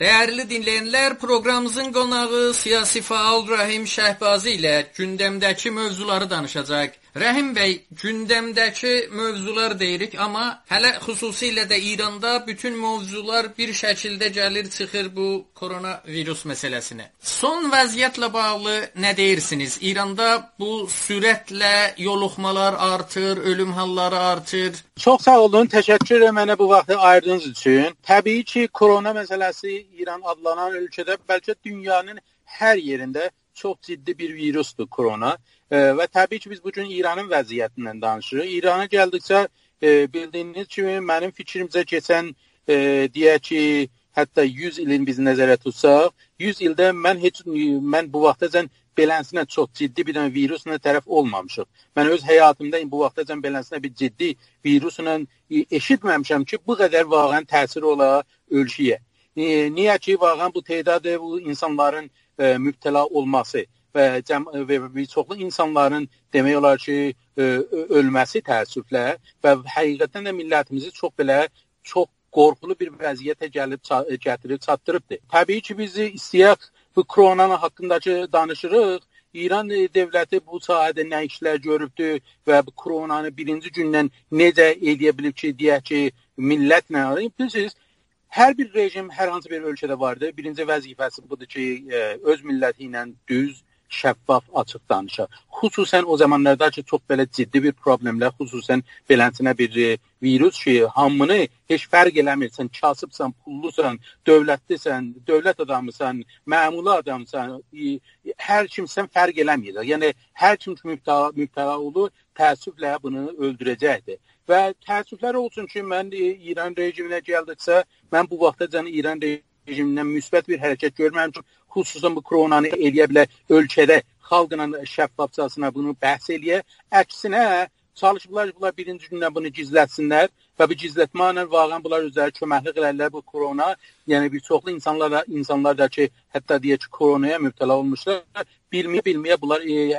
Değerli dinleyenler, programımızın qonağı siyasi faal Rahim Şəhbazi ilə gündəmdəki mövzuları danışacaq. Rahim bəy, gündəmdəki mövzular deyirik, amma hələ xüsusilə də İranda bütün mövzular bir şəkildə gəlir, çıxır bu koronavirus məsələsinə. Son vəziyyətlə bağlı nə deyirsiniz? İranda bu sürətlə yoluxmalar artır, ölüm halları artır. Çox sağ olun, təşəkkür edirəm mənə bu vaxtı ayırdığınız üçün. Təbii ki, korona məsələsi İran adlanan ölkədə, bəlkə dünyanın hər yerində çox ciddi bir virusdur korona. Və təbii ki, biz bugün İranın vəziyyətindən danışırıq. İrana gəldikcə, bildiyiniz kimi, mənim fikrimcə keçən, deyək ki, hətta 100 ilin biz nəzərə tutsaq, 100 ildə mən bu vaxtacan beləsinə çox ciddi bir virusla tərəf olmamışıq. Mən öz həyatımda bu vaxtacan beləsinə bir ciddi virusla eşitməmişəm ki, bu qədər vağən təsir ola ölkəyə. Niyə ki, vağən bu tədadə bu insanların mübtəla olması və bir çoxlu insanların demək olar ki, ölməsi təəssüflə və həqiqətən də millətimizi çox qorxulu bir vəziyyətə gətirib çatdırıbdır. Təbii ki, bizi istəyək bu koronanın haqqındakı danışırıq. İran dövləti bu sahədə nə işlər görübdür və bu koronanı birinci gündən necə edə bilib ki, deyək ki, millətlə. Bilirsiniz, hər bir rejim hər hansı bir ölkədə vardır. Birinci vəzifəsi budur ki, öz milləti ilə düz, şəffaf, açıq danışır. Xüsusən o zamanlarda ki, çox belə ciddi bir problemlər, xüsusən beləsinə bir virus ki, hamını heç fərq eləmirsən, kasıbsan, pullusan, dövlətlisən, dövlət adamısan, məmuli adamsan, hər kimsən fərq eləməyəcək. Yəni, hər kim mübtəla olur, təəssüflə bunu öldürəcəkdir. Və təəssüflər olsun ki, mən İran rejiminə gəldiksə, mən bu vaxtacan İran rejimindən müsbət bir hərəkət görməmişəm. Xüsusən bu koronanı eləyə bilər ölkədə xalqının şəffafcasına bunu bəhs eləyə. Əksinə, çalışıblar birinci gündən bunu gizlətsinlər və bu gizlətmə ilə vağən bunlar özləri köməklik elərlər bu korona. Yəni bir çoxlu insanlar da ki, hətta deyək ki, koronaya mübtəla olmuşlar. Bilməyə bunlar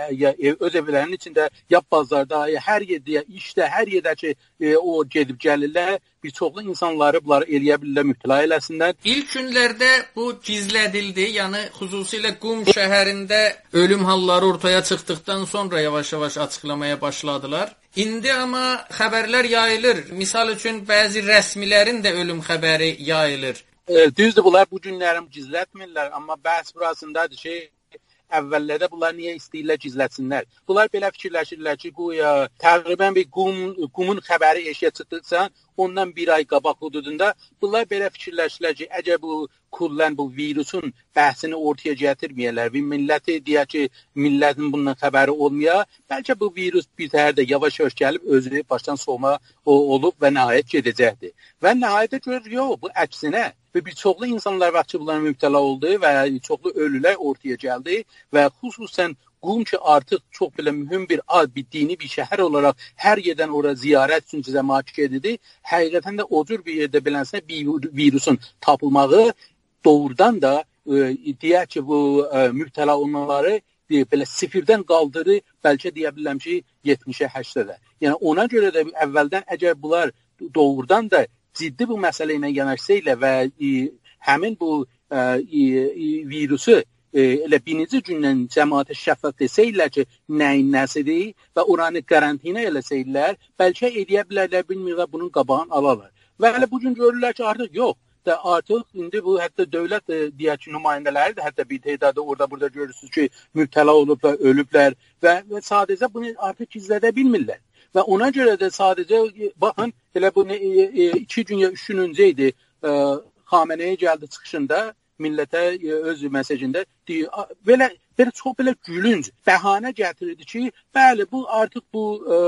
öz evlərinin içində, ya bazarda, ya hər yerdə, ya işdə, hər yerdə ki, o gedib gəlirlər. Bir çoxlu insanları bunları eləyə bilirlər, mübtəla eləsinlər. İlk günlərdə bu gizlədildi, yəni xüsusilə Qum şəhərində ölüm halları ortaya çıxdıqdan sonra yavaş-yavaş açıqlamaya başladılar. İndi amma xəbərlər yayılır. Misal üçün, bəzi rəsmilərin də ölüm xəbəri yayılır. Düzdür, bunlar bu günlərim gizlətmirlər, amma bəhs burasındadır ki, əvvəllərdə bunlar niyə istəyirlər gizlətsinlər? Bunlar belə fikirləşirlər ki, təqribən bir Qumun xəbəri eşiyə çıxdıqsa, ondan bir ay qabaq hududunda bunlar belə fikirləşirlər ki, əgər bu kullən bu virusun bəhsini ortaya gətirməyərlər və milləti deyək ki, millətin bundan xəbəri olmaya, bəlkə bu virus bir tərdə yavaş-yavaş gəlib özünü başdan soğuma olub və nəhayət gedəcəkdir. Və nəhayətə görür, yox, bu əksinə. Və bir çoxlu insanlar vaxtı bunlara mübtəla oldu və çoxlu ölülər ortaya gəldi və xüsusən Qum ki, artıq çox belə mühüm bir dini bir şəhər olaraq hər yerdən ora ziyarət üçün cəmaət gedirdi. Həqiqətən də o cür bir yerdə bilənsə bir virusun tapılmağı doğrudan da deyək ki, bu mübtəla olmaları belə sıfırdan qaldırır, bəlkə deyə bilirəm ki, 70-ə, 80-ə. Yəni ona görə də əvvəldən əgər bunlar doğrudan da ciddi bu məsələ ilə yanaşsayla və həmin bu virusu elə birinci gündən cəmaətə şəffaf desəylər ki, nəyin nəsidir və oranı qarantina eləsəylər, bəlkə edə bilərlər, bilmirlər, bunun qabağını alarlar. Və hələ bugün görürlər ki, artıq yox. Artıq indi bu hətta dövlət deyək ki, nümayəndələri də hətta bir tədada orada-burada görürsünüz ki, mübtəla olublar, ölüblər və sadəcə bunu artıq gizlədə bilmirlər. Və ona görə də sadəcə, baxın, elə bu 2 gün ya 3 gün öncə idi, Xameneyi gəldi çıxışında, millətə öz məsajında belə çox belə gülünc bəhanə gətirirdi ki, bəli, bu artıq bu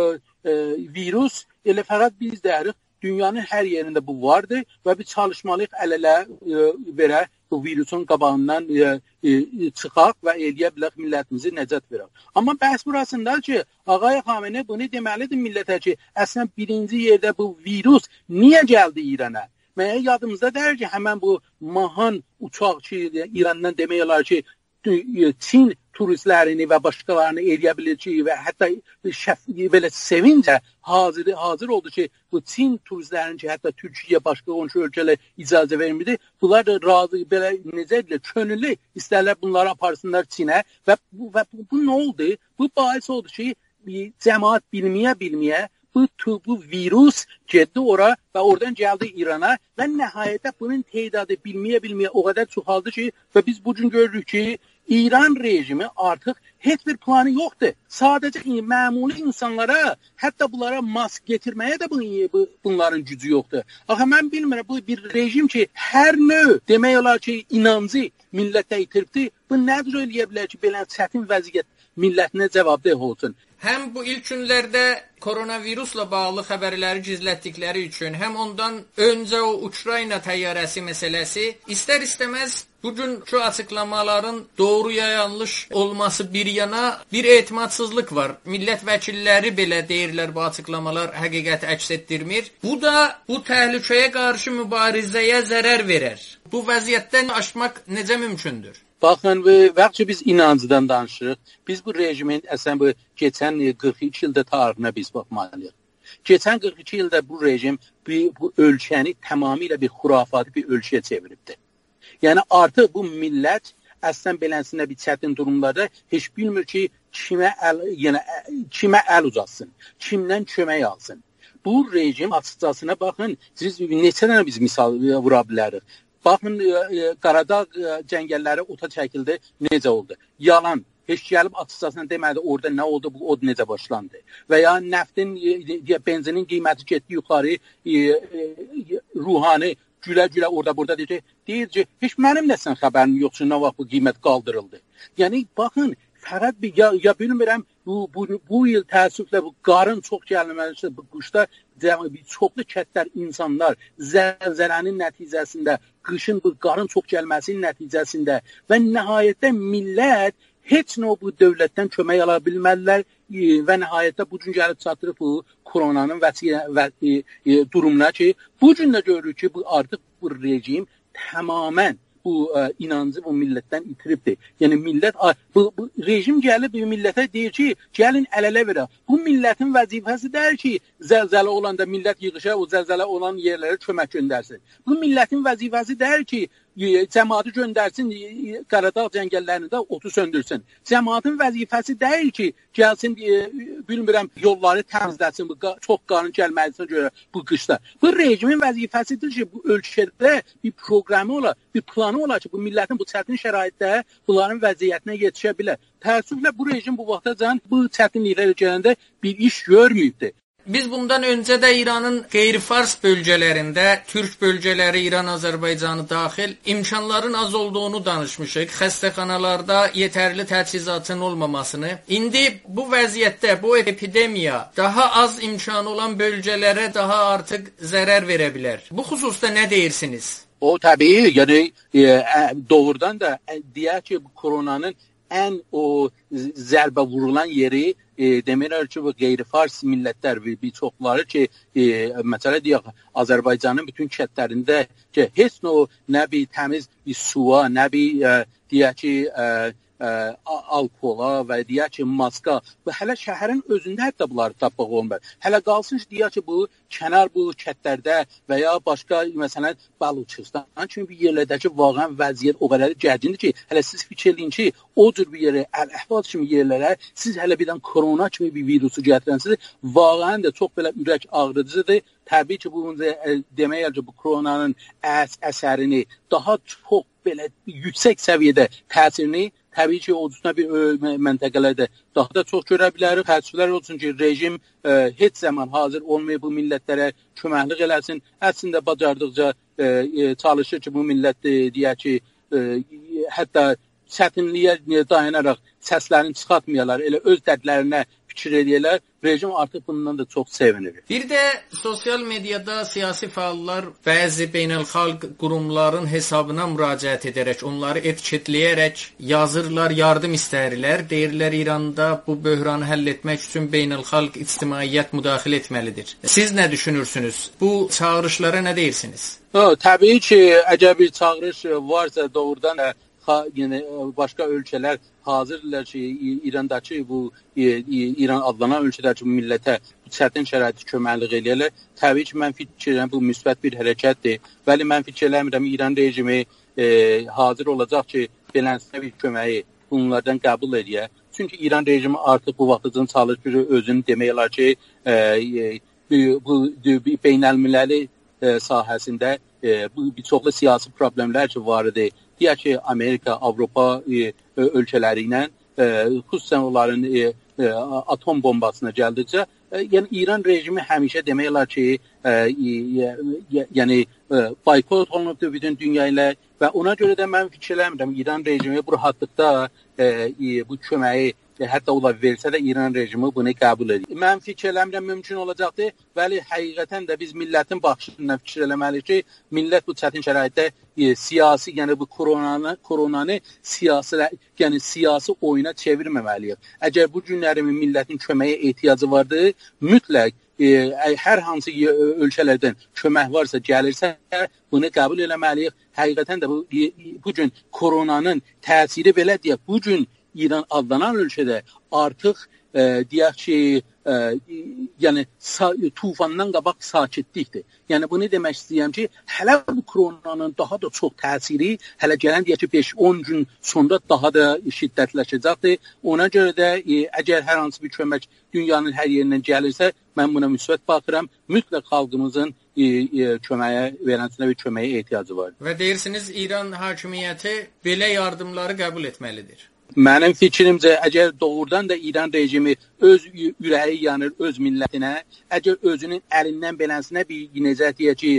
virus elə fəqət biz dəyirik, dünyanın hər yerində bu vardır və biz çalışmalıyıq əl-ələ verək bu virusun qabağından çıxaq və eləyə bilək millətimizi nəcət verək. Amma bəhs burasında ki, Ağay Xameneyi bunu deməlidir millətə ki, əslən birinci yerdə bu virus niyə gəldi İrana? Mənə yadımızda deyir ki, həmən bu mahan uçaq ki, İrandan demək olar ki, Çin turistlərini və başqalarını eləyə biləcəyi və hətta belə sevincə hazır oldu ki, bu Çin turistlərinin ki, hətta Türkiyə, başqa qonşu ölkələr icazə vermirdi. Bunlar da razı, belə necə edilir, könüllü istərlər bunları aparsınlar Çinə və bu nə oldu? Bu bahis oldu ki, cəmaat bilməyə bu virus getdi ora və oradan gəldi İrana və nəhayətdə bunun tədadı bilməyə o qədər çoxaldı ki, və biz bu gün görürük ki, İran rejimi artıq heç bir planı yoxdur. Sadəcə məmuli insanlara, hətta bunlara mask getirməyə də bunların gücü yoxdur. Axı mən bilmirəm, bu bir rejim ki, hər növ demək olar ki, inancı millətə itiribdi. Bu nədir eləyə bilər ki, belə çətin vəziyyət millətinə cavabdeh olsun? Həm bu ilk günlərdə koronavirusla bağlı xəbərləri gizlətdikləri üçün, həm ondan öncə o Ukrayna təyyarəsi məsələsi, istər-istəməz bugünkü açıqlamaların doğru ya yanlış olması bir yana bir etimadsızlıq var. Millət vəkilləri belə deyirlər, bu açıqlamalar həqiqəti əks etdirmir. Bu da bu təhlükəyə qarşı mübarizəyə zərər verər. Bu vəziyyətdən aşmaq necə mümkündür? Baxın, vəqti biz inancıdan danışırıq. Biz bu rejimin əslən bu keçən 42 ildə tarixinə biz baxmalıyıq. Keçən 42 ildə bu rejim bu ölkəni tamamilə bir xurafati bir ölkəyə çeviribdir. Yəni artıq bu millət əslən beləsində bir çətin durumlarda heç bilmir ki, kimə əl uzatsın, kimdən kömək alsın. Bu rejim açıqcasına baxın, siz neçə dənə biz misal vura bilərik. Baxın, Qaradağ cəngəlləri ota çəkildi, necə oldu? Yalan. Heç gəlib açıqcasına demədi, orada nə oldu, bu od necə başlandı. Və ya nəftin, benzinin qiyməti getdi yuxarı, ruhani gülə-gülə orada-burada deyir ki, heç mənim nəsən xəbərim yoxdur, nə vaxt bu qiymət qaldırıldı. Yəni, baxın, fəqət ya bilmirəm, bu il təəssüflə bu qarın çox gəlməsi, bu qışda çoxlu kətlər insanlar zəlzələnin nəticəsində, qışın bu qarın çox gəlməsinin nəticəsində və nəhayətdə millət heç nə bu dövlətdən kömək ala bilmədilər və nəhayətdə bu gün gəlib çatırıq bu koronanın durumuna ki, bu gün də görürük ki, artıq bu rejim tamamən bu inancı bu millətdən itiribdir. Yəni millət, bu rejim gəlib millətə deyir ki, gəlin əl-ələ verək. Bu millətin vəzifəsi deyir ki, zəlzələ olanda millət yığışa, o zəlzələ olan yerlərə kömək göndərsin. Bu millətin vəzifəsi deyir ki, cəmaatı göndərsin, Qaradağ cəngəllərində otu söndürsün. Cəmaatın vəzifəsi deyil ki, gəlsin, bilmirəm, yolları təmizləsin, çox qarın gəlməlisinə görə bu qışda. Bu rejimin vəzifəsidir ki, bu ölkədə bir proqramı olar, bir planı olar ki, bu millətin bu çətin şəraitdə bunların vəziyyətinə yetişə bilər. Təəssüflə bu rejim bu vaxtacan bu çətinliklərə gələndə bir iş görməyibdir. Biz bundan öncə də İranın qeyri-fars bölgələrində, türk bölgələri, İran, Azərbaycanı daxil imkanların az olduğunu danışmışıq. Xəstəxanalarda yetərli təchizatın olmamasını. İndi bu vəziyyətdə, bu epidemiya daha az imkanı olan bölgələrə daha artıq zərər verə bilər. Bu xüsusda nə deyirsiniz? O təbii, yəni doğrudan da deyək ki, bu koronanın ən o zərbə vurulan yeri demirlər ki, bu qeyri-fars millətlər bir çoxları ki, məsələ deyək, Azərbaycanın bütün kətlərində ki, heç nə bir təmiz bir suya, nə bir deyək ki, alkola və deyək ki, maska və hələ şəhərin özündə hətta bunları tapmaq olmur. Hələ qalsın ki, deyək ki, bu kənar bu kətlərdə və ya başqa, məsələn, Baluçistan kimi bir yerlərdəki vaqəən vəziyyət o qədər gərgindir ki, hələ siz fikir eləyin ki, o cür bir yerə, Əl-Əhvaz kimi yerlərə siz hələ birdən korona kimi bir virusu gətirənsiniz, vaqəən də çox belə ürək ağrıcıdır. Təbii ki, bu demək ki, bu koronanın əsərini daha çox belə yüksək səviyyədə təsirini təbii ki, odusuna bir məntəqələrdə daha da çox görə bilərik. Təəssüflər olsun ki, rejim heç zaman hazır olmayıb bu millətlərə köməklik eləsin. Əslində bacardıqca çalışır ki, bu millət deyək ki, hətta çətinliyə dayanaraq səslərini çıxartmayalar, elə öz dərdlərinə fikir edəylər. Rejim artıq bundan da çox sevinir. Bir də sosial mediada siyasi fəallar bəzi beynəlxalq qurumların hesabına müraciət edərək, onları etiketləyərək yazırlar, yardım istəyirlər. Deyirlər, İranda bu böhranı həll etmək üçün beynəlxalq ictimaiyyət müdaxilə etməlidir. Siz nə düşünürsünüz? Bu çağırışlara nə deyirsiniz? Təbii ki, əgər bir çağırış varsa doğrudan yəni başqa ölkələr hazırdılar ki, İrandakı bu İran adlanan ölkədəki millətə çətin şəraitdə köməklik eləyirlər. Təbii ki, mən fikir edirəm bu müsbət bir hərəkətdir. Bəli, mən fikir eləmirəm İran rejimi hazır olacaq ki, beləsinə bir köməyi bunlardan qəbul edə. Çünki İran rejimi artıq bu vaxtdan çalışır özünü demək olar ki, bu beynəlmiləli sahəsində bir çoxlu siyasi problemlər ki var idi. Deyək ki, Amerika, Avropa ölkələri ilə xüsusən onların atom bombasına gəldikcə, yəni İran rejimi həmişə demək olar ki, yəni boykot olunubdur bütün dünya ilə və ona görə də mən fikir eləmirəm İran rejimi bu rahatlıqda bu köməyi hətta ola versə də İran rejimi bunu qəbul edir. Mən fikir eləmirəm mümkün olacaqdır. Bəli, həqiqətən də biz millətin baxışından fikir eləməliyik ki, millət bu çətin şəraitdə siyasi, yəni bu koronanı siyasi oyuna çevirməməliyik. Əgər bu günlərin millətin köməyə ehtiyacı vardır, mütləq hər hansı ölkələrdən kömək varsa, gəlirsə, bunu qəbul eləməliyik. Həqiqətən də bu gün koronanın təsiri belə deyək, bu gün İran adlanan ölkədə artıq deyək ki, yəni tufandan qabaq sakitlikdir. Yəni bunu demək istəyirəm ki, hələ bu koronanın daha da çox təsiri hələ gələn deyək ki 5-10 gün sonra daha da şiddətləşəcəkdir. Ona görə də əgər hər hansı bir kömək dünyanın hər yerindən gəlirsə, mən buna müsbət baxıram. Mütləq xalqımızın köməyə, verənsinə bir köməyə ehtiyacı var. Və deyirsiniz İran hakimiyyəti belə yardımları qəbul etməlidir. Mənim fikrimcə, əgər doğrudan da İran rejimi öz ürəyi yanır öz millətinə, əgər özünün əlindən beləsinə bir necə deyək ki,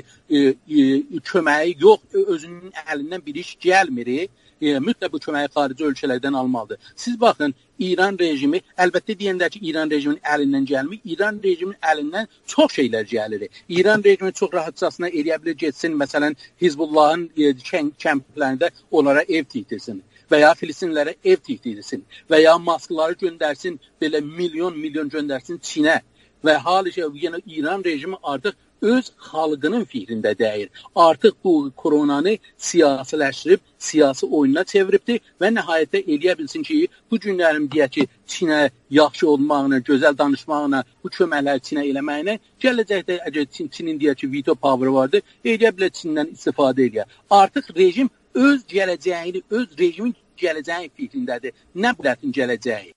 köməyi yox, özünün əlindən bir iş gəlmir, mütləq bu köməyi xarici ölkələrdən almalıdır. Siz baxın, İran rejimi, əlbəttə deyəndə ki, İran rejiminin əlindən gəlmir, İran rejiminin əlindən çox şeylər gəlir. İran rejimi çox rahatçasına eləyə bilir, getsin, məsələn, Hizbullahın kəmplərində onlara ev tikdirsin və ya Filistinlərə ev tikdirsin və ya maskları göndərsin, belə milyon göndərsin Çinə və halı şey, yəni İran rejimi artıq öz xalqının fikrində deyil. Artıq bu koronanı siyasiləşdirib, siyasi oyununa çeviribdir və nəhayətdə eləyə bilsin ki, bu günlərim deyək ki, Çinə yaxşı olmağına, gözəl danışmağına, bu köməkləri Çinə eləməyinə, gələcəkdə əgər Çinin deyək ki, veto power vardır, eləyə bilər Çindən istifadə edə. Artıq rejim öz gələcəyini, öz rejimin gələcəyi fikrindədir, nə bilətin gələcəyi.